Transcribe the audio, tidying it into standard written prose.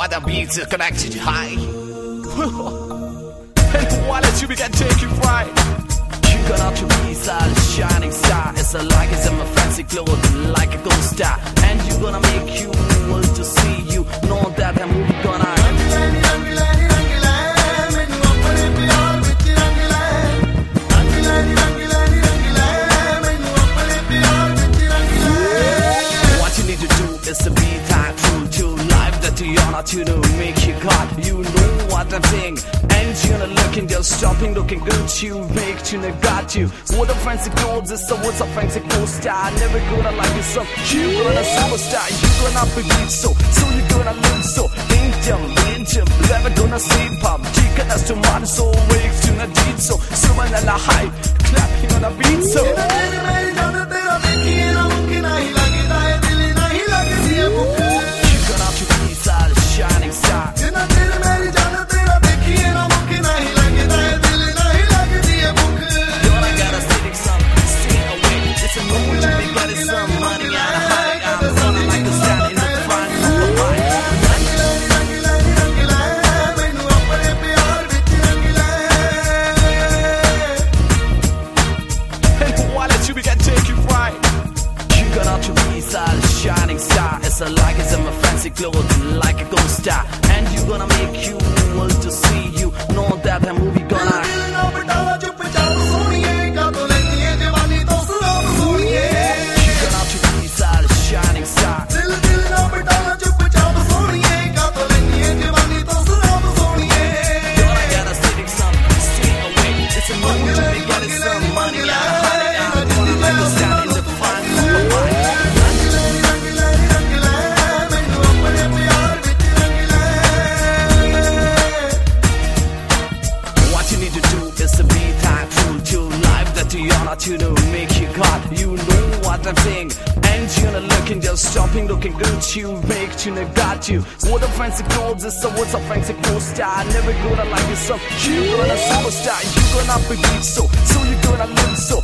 why the beats are connected high. And why let you begin taking right? You got up to be a shining star. It's a like it's in my fancy clothes, like a gold star. And you gonna make you want to see you. Know that the movie gonna it's to be thankful to life that you are not to make you God. You know what I'm saying. And you're not looking, just stopping, looking good. You make to got you. What a fancy clothes is so what's a fancy co-star. Never gonna like you some. You gonna superstar. You gonna believe so. So you gonna live so. Angel, never gonna sleep up. Chicken as to man so wake to the deed so. Someone at a high, clapping on a beat so. Shining star, it's a like it's in my fancy clothes, like a gold star. And you gonna make you want to see you. Know that the movie gonna shining star. Gonna get a sitting some, stay away. It's a movie to be getting some money out of hiding out. Gonna like a stand in the front of my to make you God. You know what I'm saying. And you're not looking, just stopping, looking good. You make to got you. What a fancy clothes is so what's a fancy co-star. Never gonna like you some. You gonna superstar. You gonna believe so. So you gonna live so.